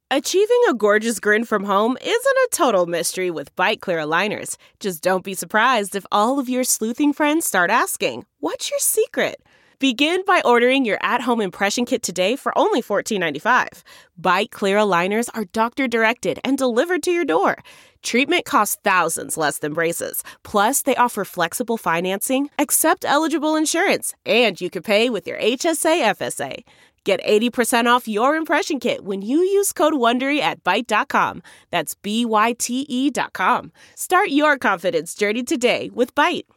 Achieving a gorgeous grin from home isn't a total mystery with Byte Clear aligners. Just don't be surprised if all of your sleuthing friends start asking, "What's your secret?" Begin by ordering your at-home impression kit today for only $14.95. Byte Clear aligners are doctor-directed and delivered to your door. Treatment costs thousands less than braces. Plus, they offer flexible financing, accept eligible insurance, and you can pay with your HSA FSA. Get 80% off your impression kit when you use code WONDERY at Byte.com. That's BYTE.com. Start your confidence journey today with Byte.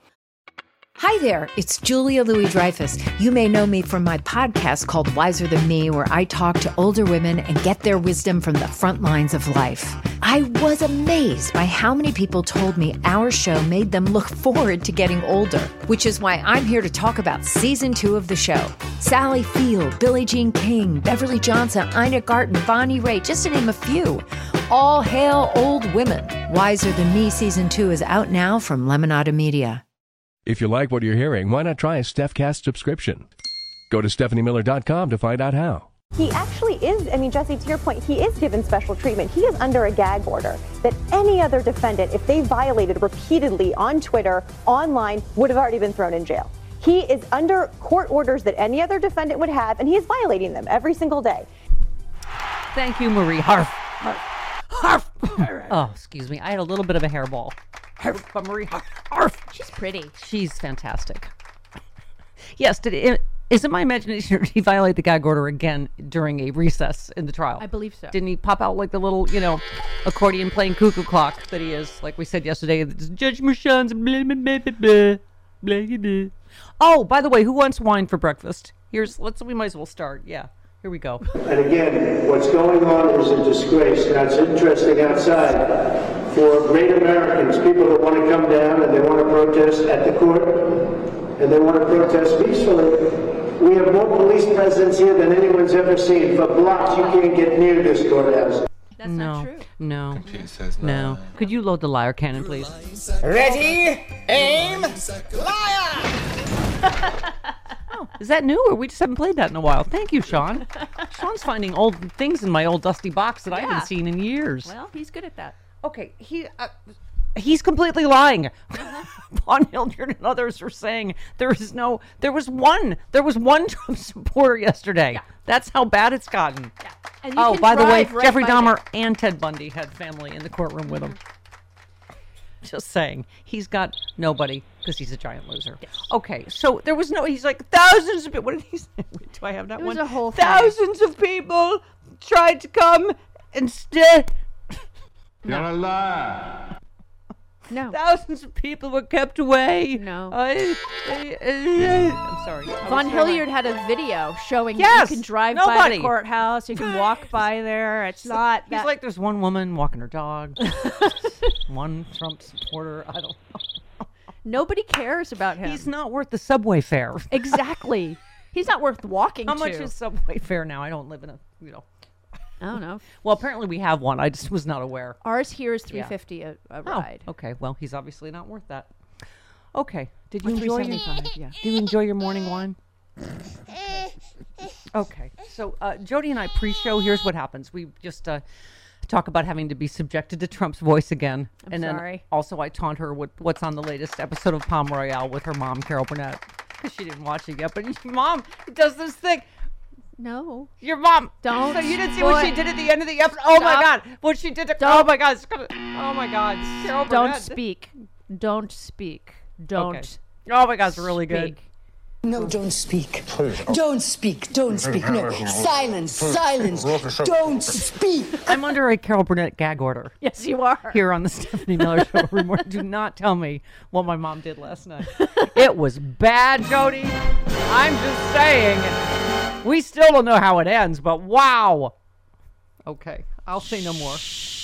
Hi there, it's Julia Louis-Dreyfus. You may know me from my podcast called Wiser Than Me, where I talk to older women and get their wisdom from the front lines of life. I was amazed by how many people told me our show made them look forward to getting older, which is why I'm here to talk about season 2 of the show. Sally Field, Billie Jean King, Beverly Johnson, Ina Garten, Bonnie Raitt, just to name a few. All hail old women. Wiser Than Me season 2 is out now from Lemonada Media. If you like what you're hearing, why not try a StephCast subscription? Go to StephanieMiller.com to find out how. He actually is, Jesse, to your point, he is given special treatment. He is under a gag order that any other defendant, if they violated repeatedly on Twitter, online, would have already been thrown in jail. He is under court orders that any other defendant would have, and he is violating them every single day. Thank you, Marie. Harf. Harf. Oh, excuse me. I had a little bit of a hairball. Harf, Marie. Harf. She's pretty. She's fantastic. Yes, is it my imagination or did he violate the gag order again during a recess in the trial? I believe so. Didn't he pop out like the little, accordion playing cuckoo clock that he is, like we said yesterday, Judge Merchan's blah, blah, blah, blah, blah, blah, blah. Oh, by the way, who wants wine for breakfast? We might as well start. Yeah. Here we go. And again, what's going on is a disgrace. Now, it's interesting outside for great Americans, people that want to come down and they want to protest at the court and they want to protest peacefully. We have more police presence here than anyone's ever seen. For blocks, you can't get near this courthouse. That's not true. No. Computer says No. Could you load the liar cannon, please? Ready, aim, liar! Oh, is that new or we just haven't played that in a while? Thank you, Sean. Sean's finding old things in my old dusty box that I haven't seen in years. Well, he's good at that. Okay, he's completely lying. Vaughn Hildyard and others are saying there was one Trump supporter yesterday. Yeah. That's how bad it's gotten. Yeah. And Oh, by the way, right Jeffrey by Dahmer them. and Ted Bundy had family in the courtroom with him. Just saying. He's got nobody because he's a giant loser. Yes. Okay, so he's like thousands of people. What did he say? Wait, do I have that It one? was a whole thing. Thousands of people tried to come and stay. You're a liar. No. Thousands of people were kept away. No. I'm sorry. Von Hilliard had a video showing Yes! you can drive by Nobody. the courthouse, you can walk by there. It's not He's that. like, there's one woman walking her dog. One Trump supporter. I don't know. Nobody cares about him. He's not worth the subway fare. Exactly. He's not worth walking How to. much is subway fare now? I don't live in I don't know. Well, apparently we have one. I just was not aware. Ours here is $3.50 a ride. Oh, okay. Well, he's obviously not worth that. Okay. Did you Or enjoy $3.75, yeah. Do you enjoy your morning wine? Okay. So Jody and I pre-show, here's what happens. We just talk about having to be subjected to Trump's voice again. I'm Then sorry. also I taunt her with what's on the latest episode of Palm Royale with her mom, Carol Burnett. Because she didn't watch it yet. But your mom does this thing. No. Your mom. Don't. So you didn't see what she did at the end of the episode? Oh, my Stop. God. What she did to... Don't. Oh, my God. Oh, my God. Carol Don't Burnett. speak. Don't speak. Don't Okay. Oh, my God. It's really good. speak. No, don't speak. Don't speak. Don't speak. No. Silence. Silence. Don't speak. I'm under a Carol Burnett gag order. Yes, you are. Here on the Stephanie Miller Show every morning. Do not tell me what my mom did last night. It was bad, Jody. I'm just saying. We still don't know how it ends, but wow. Okay, I'll say no more.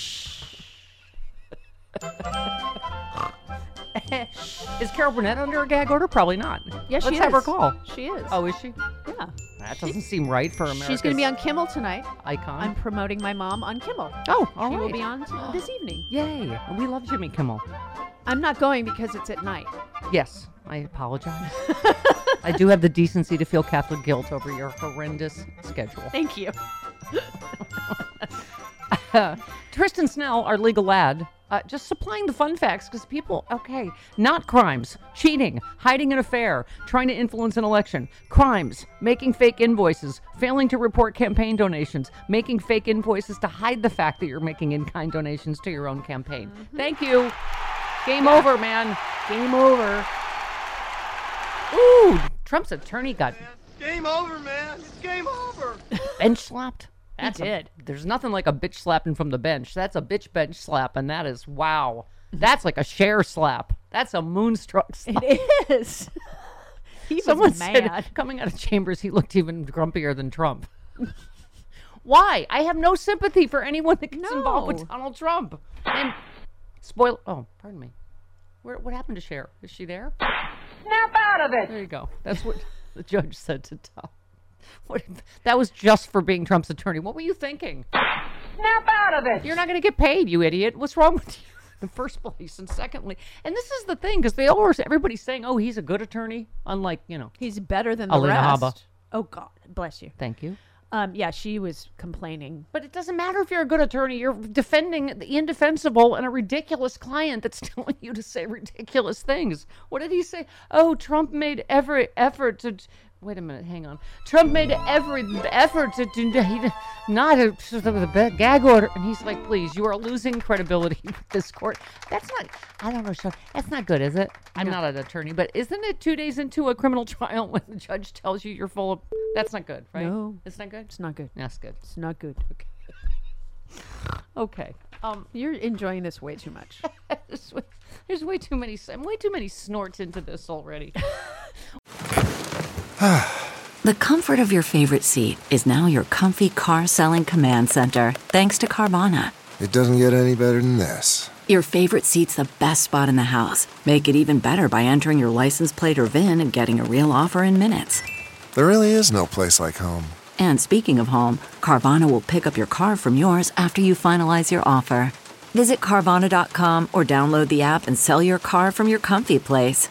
Is Carol Burnett under a gag order? Probably not. Yes, Let's she have her is. call. She is. Oh, is she? Yeah. That doesn't seem right for America. She's going to be on Kimmel tonight. Icon. I'm promoting my mom on Kimmel. Oh, all She right. will be on this evening. Yay. We love Jimmy Kimmel. I'm not going because it's at night. Yes, I apologize. I do have the decency to feel Catholic guilt over your horrendous schedule. Thank you. Tristan Snell, our legal ad, just supplying the fun facts because people, not crimes, cheating, hiding an affair, trying to influence an election, crimes, making fake invoices, failing to report campaign donations, making fake invoices to hide the fact that you're making in-kind donations to your own campaign. Thank you. Game over, man. Game over. Ooh, Trump's attorney got... Game over, man. It's game over. Bench slapped. He did. There's nothing like a bitch slapping from the bench. That's a bitch bench slap, and that is, wow. That's like a Cher slap. That's a moonstruck slap. It is. Someone mad. said, coming out of Chambers, he looked even grumpier than Trump. Why? I have no sympathy for anyone that gets involved with Donald Trump. And pardon me. What happened to Cher? Is she there? Snap out of it. There you go. That's what the judge said to Tom. That was just for being Trump's attorney. What were you thinking? Snap out of it. You're not going to get paid, you idiot. What's wrong with you in the first place? And secondly, and this is the thing, because everybody's saying, oh, he's a good attorney, unlike, he's better than the Alina rest. Habba. Oh, God. Bless you. Thank you. Yeah, she was complaining. But it doesn't matter if you're a good attorney. You're defending the indefensible and a ridiculous client that's telling you to say ridiculous things. What did he say? Oh, Trump made every effort to... Wait a minute, hang on. Trump made every effort to do not a gag order. And he's like, please, you are losing credibility with this court. That's not, I don't know, Sean. That's not good, is it? I'm not an attorney, but isn't it 2 days into a criminal trial when the judge tells you you're full of, that's not good, right? No. It's not good? It's not good. That's good. It's not good. Okay. You're enjoying this way too much. There's way too many snorts into this already. The comfort of your favorite seat is now your comfy car selling command center, thanks to Carvana. It doesn't get any better than this. Your favorite seat's the best spot in the house. Make it even better by entering your license plate or VIN and getting a real offer in minutes. There really is no place like home. And speaking of home, Carvana will pick up your car from yours after you finalize your offer. Visit Carvana.com or download the app and sell your car from your comfy place.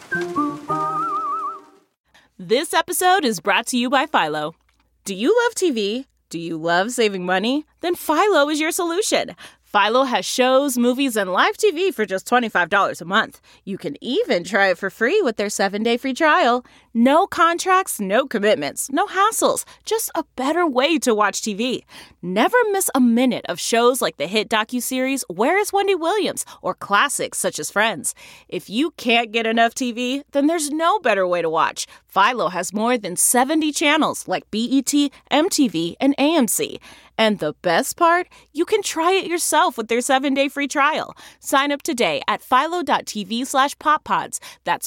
This episode is brought to you by Philo. Do you love TV? Do you love saving money? Then Philo is your solution. Philo has shows, movies, and live TV for just $25 a month. You can even try it for free with their 7-day free trial. No contracts, no commitments, no hassles. Just a better way to watch TV. Never miss a minute of shows like the hit docuseries Where is Wendy Williams? Or classics such as Friends. If you can't get enough TV, then there's no better way to watch. Philo has more than 70 channels like BET, MTV, and AMC. And the best part? You can try it yourself with their 7-day free trial. Sign up today at philo.tv/poppods. That's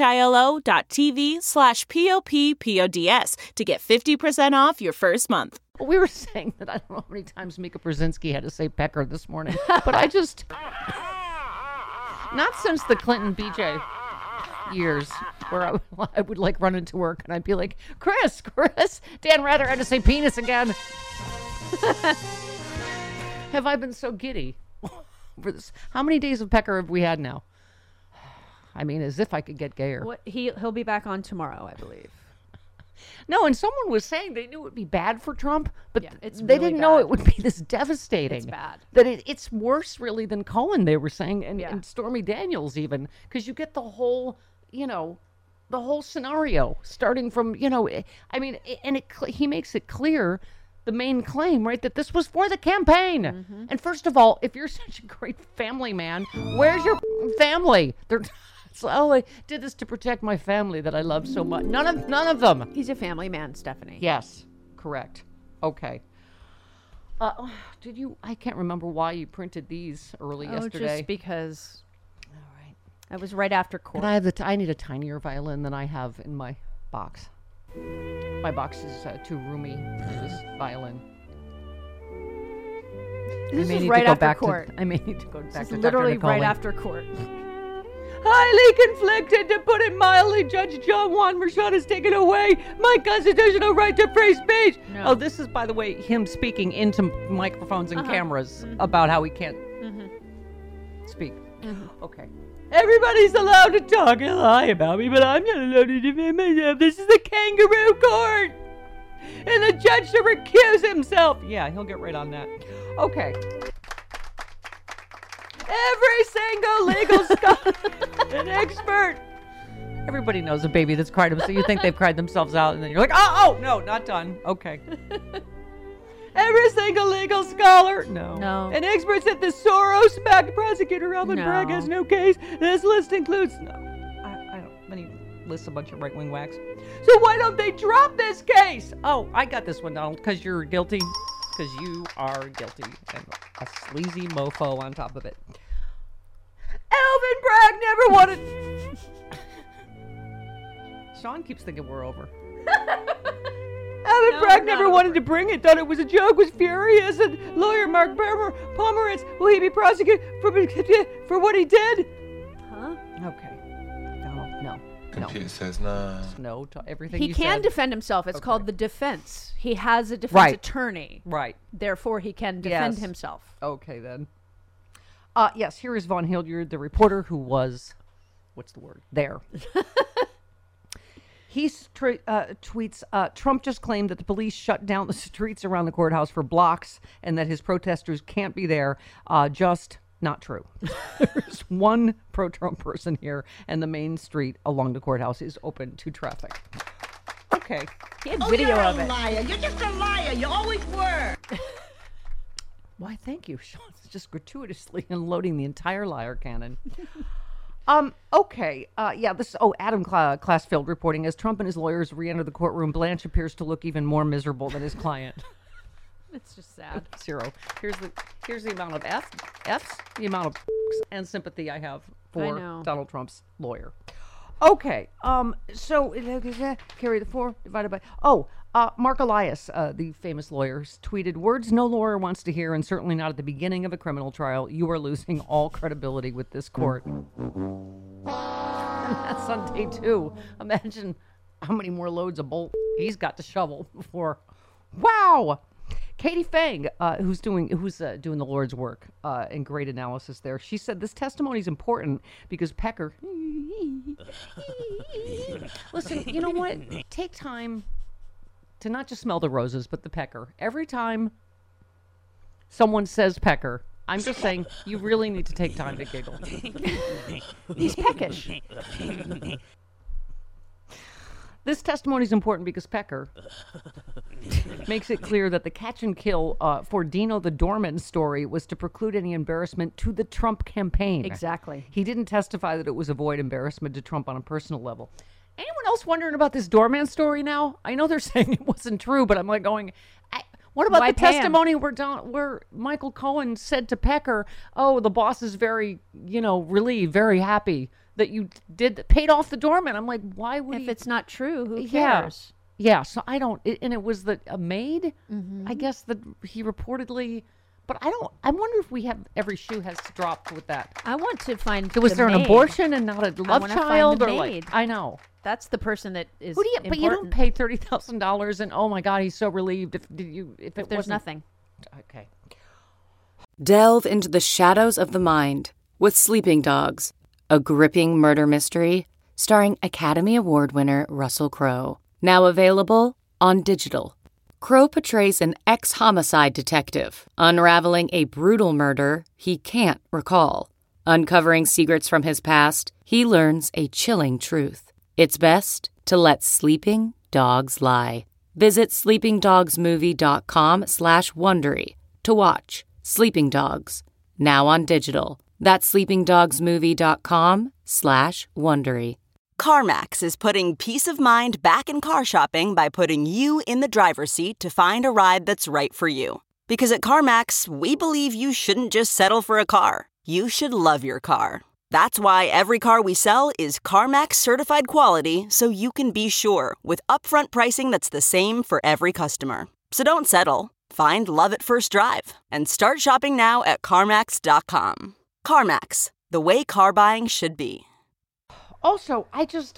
philo.tv/POPPODS to get 50% off your first month. We were saying that I don't know how many times Mika Brzezinski had to say pecker this morning, but I just... Not since the Clinton BJ years where I would like run into work and I'd be like, Chris, Dan Rather had to say penis again. Have I been so giddy for this? How many days of pecker have we had now? I mean, as if I could get gayer. He'll be back on tomorrow, I believe. No, and someone was saying they knew it would be bad for Trump, but it's they really didn't know bad. it would be this devastating. It's bad. That it's worse, really, than Cohen, they were saying, and Stormy Daniels even, because you get the whole, the whole scenario starting from, I mean, and he makes it clear, the main claim, right, that this was for the campaign. Mm-hmm. And first of all, if you're such a great family man, where's your family? I did this to protect my family that I love so much. None of them. He's a family man, Stephanie. Yes, correct. Okay. I can't remember why you printed these early yesterday. Just because. All right. That was right after court. And I need a tinier violin than I have in my box. My box is too roomy for this violin. This is right after court. I may need to go back to Dr. Literally Nicole. right after court. Highly conflicted, to put it mildly, Judge John Juan Merchan has taken away my constitutional right to free speech. No. Oh, this is, by the way, him speaking into microphones and cameras about how he can't speak. Mm-hmm. Okay. Everybody's allowed to talk and lie about me, but I'm not allowed to defend myself. This is the kangaroo court. And the judge should recuse himself. Yeah, he'll get right on that. Okay. Every single legal scholar, an expert. Everybody knows a baby that's cried themselves. So you think they've cried themselves out, and then you're like, oh, no, not done. Okay. Every single legal scholar. No. An expert said the Soros-backed prosecutor, Alvin Bragg, has no case. This list includes... No. I don't... Then he lists a bunch of right-wing whacks. So why don't they drop this case? Oh, I got this one, Donald, because you're guilty. Because you are guilty. And a sleazy mofo on top of it. Alvin Bragg never wanted... Sean keeps thinking we're over. Alvin Bragg never wanted to bring it, thought it was a joke, was furious, and lawyer Mark Pomerantz, will he be prosecuted for what he did? Huh? Okay. No. Computer says no. No to everything he you can said. defend himself. It's called the defense. He has a defense attorney. Right. Therefore, he can defend himself. Okay, then. Yes, here is Von Hildyard, the reporter who was, what's the word? There. He tweets, Trump just claimed that the police shut down the streets around the courthouse for blocks and that his protesters can't be there. Just not true. There's one pro-Trump person here, and the main street along the courthouse is open to traffic. Okay. He had video of it. You're a liar. You're just a liar. You always were. Why, thank you, Sean. It's just gratuitously unloading the entire liar cannon. Okay. Adam Classfield reporting, as Trump and his lawyers re-enter the courtroom, Blanche appears to look even more miserable than his client. It's just sad. 0. Here's the amount of F's, the amount of and sympathy I have for Donald Trump's lawyer. Okay. So carry the 4 divided by... Mark Elias, the famous lawyer, tweeted, words no lawyer wants to hear, and certainly not at the beginning of a criminal trial. You are losing all credibility with this court. And that's on day 2. Imagine how many more loads of bolt he's got to shovel before. Wow. Katie Fang, who's doing the Lord's work and great analysis there, she said this testimony is important because Pecker... Listen, you know what? Take time to not just smell the roses, but the pecker. Every time someone says pecker, I'm just saying you really need to take time to giggle. He's peckish. This testimony is important because Pecker makes it clear that the catch and kill for Dino the doorman story was to preclude any embarrassment to the Trump campaign. Exactly. He didn't testify that it was avoid embarrassment to Trump on a personal level. Anyone else wondering about this doorman story now? I know they're saying it wasn't true, but I'm like going, what about the testimony where Michael Cohen said to Pecker, oh, the boss is very, relieved, very happy that you paid off the doorman. I'm like, why would if it's not true, who cares? Yeah, so I don't, and it was a maid, I guess, that he reportedly, but I wonder if every shoe has to drop with that. I want to find was there an abortion and not a love child? I know. That's the person that is important. But you don't pay $30,000 and, oh my God, he's so relieved if there's nothing. Okay. Delve into the shadows of the mind with Sleeping Dogs, a gripping murder mystery starring Academy Award winner Russell Crowe. Now available on digital. Crowe portrays an ex-homicide detective unraveling a brutal murder he can't recall. Uncovering secrets from his past, he learns a chilling truth. It's best to let sleeping dogs lie. Visit sleepingdogsmovie.com/Wondery to watch Sleeping Dogs, now on digital. That's sleepingdogsmovie.com/Wondery. CarMax is putting peace of mind back in car shopping by putting you in the driver's seat to find a ride that's right for you. Because at CarMax, we believe you shouldn't just settle for a car. You should love your car. That's why every car we sell is CarMax certified quality, so you can be sure with upfront pricing that's the same for every customer. So don't settle. Find love at first drive and start shopping now at CarMax.com. CarMax, the way car buying should be. Also, I think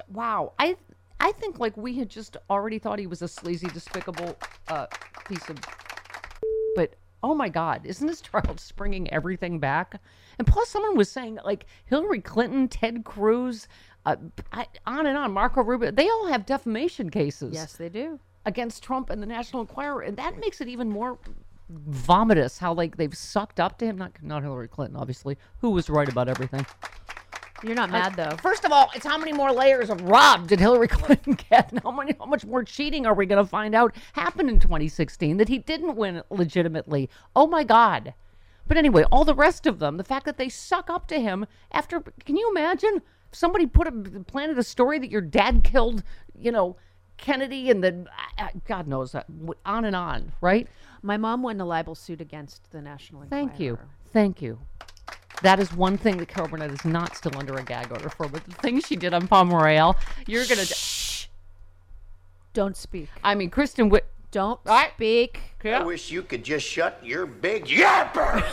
we had just already thought he was a sleazy, despicable piece of... But, oh my God, isn't this trial springing everything back? And plus, someone was saying, Hillary Clinton, Ted Cruz, on and on, Marco Rubio, they all have defamation cases. Yes, they do. Against Trump and the National Enquirer. And that makes it even more vomitous how like they've sucked up to him. Not Hillary Clinton, obviously, who was right about everything. You're not mad though. First of all, it's how many more layers of Rob did Hillary Clinton get? And how much more cheating are we going to find out happened in 2016 that he didn't win legitimately? Oh my God. But anyway, all the rest of them, the fact that they suck up to him after, can you imagine if somebody planted a story that your dad killed, Kennedy and then God knows that, on and on, right? My mom won a libel suit against the National Enquirer. Thank you. That is one thing that Carol Burnett is not still under a gag order for. But the things she did on Pomerelle, you're going to... Shh. Don't speak. I mean, Kristen... Don't speak. I wish you could just shut your big yapper.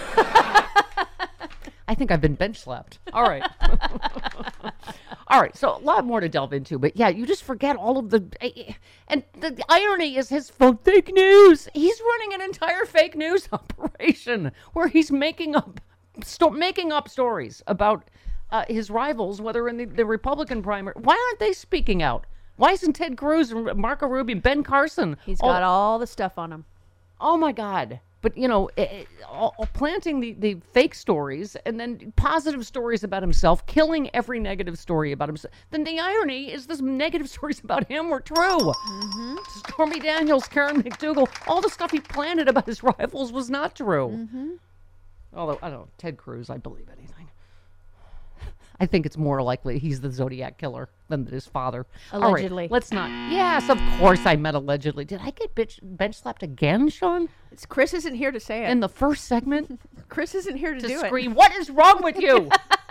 I think I've been bench slapped. All right. All right. So a lot more to delve into. But yeah, you just forget all of the... And the irony is his fake news. He's running an entire fake news operation where he's making up stories about his rivals, whether in the Republican primary. Why aren't they speaking out? Why isn't Ted Cruz and Marco Rubio, Ben Carson? He's got all the stuff on him. Oh, my God. But, planting the fake stories and then positive stories about himself, killing every negative story about himself. Then the irony is this negative stories about him were true. Mm-hmm. Stormy Daniels, Karen McDougal, all the stuff he planted about his rivals was not true. Mm-hmm. Although, I don't know, Ted Cruz, I believe anything. I think it's more likely he's the Zodiac killer than his father. Allegedly. All right, let's not. Yes, of course I meant allegedly. Did I get bench slapped again, Sean? Chris isn't here to say it. In the first segment? Chris isn't here to do scream, it. What is wrong with you?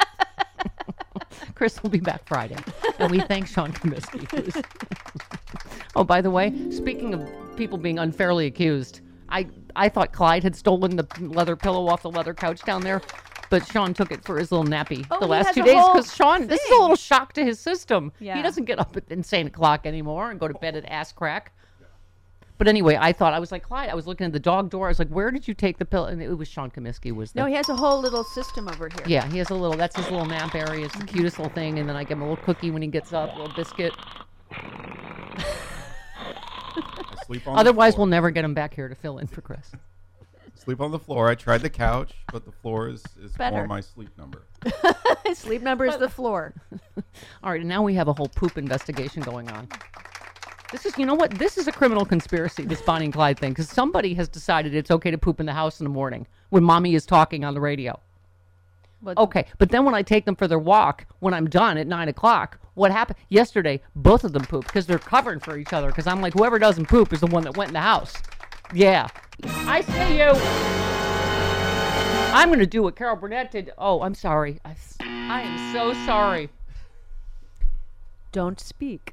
Chris will be back Friday. And we thank Sean Comiskey. Oh, by the way, speaking of people being unfairly accused, I thought Clyde had stolen the leather pillow off the leather couch down there, but Sean took it for his little nappy the last 2 days because Sean, this is a little shock to his system. Yeah. He doesn't get up at insane o'clock anymore and go to bed at ass crack. But anyway, I was like, Clyde, I was looking at the dog door. I was like, where did you take the pillow? And it was Sean Comiskey was there. No, he has a whole little system over here. Yeah, he has that's his little nap area. It's the cutest little thing. And then I give him a little cookie when he gets up, a little biscuit. Otherwise, we'll never get him back here to fill in for Chris. Sleep on the floor. I tried the couch, but the floor is more my sleep number. Sleep number is the floor. All right, and now we have a whole poop investigation going on. This is, you know what? This is a criminal conspiracy, this Bonnie and Clyde thing, because somebody has decided it's okay to poop in the house in the morning when mommy is talking on the radio. Okay, but then when I take them for their walk, when I'm done at 9 o'clock, what happened? Yesterday, both of them pooped because they're covering for each other, because I'm like, whoever doesn't poop is the one that went in the house. Yeah. I see you. I'm going to do what Carol Burnett did. Oh, I'm sorry. I am so sorry. Don't speak.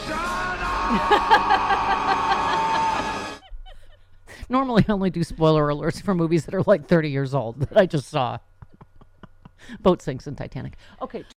Normally, I only do spoiler alerts for movies that are like 30 years old that I just saw. Boat sinks in Titanic. Okay.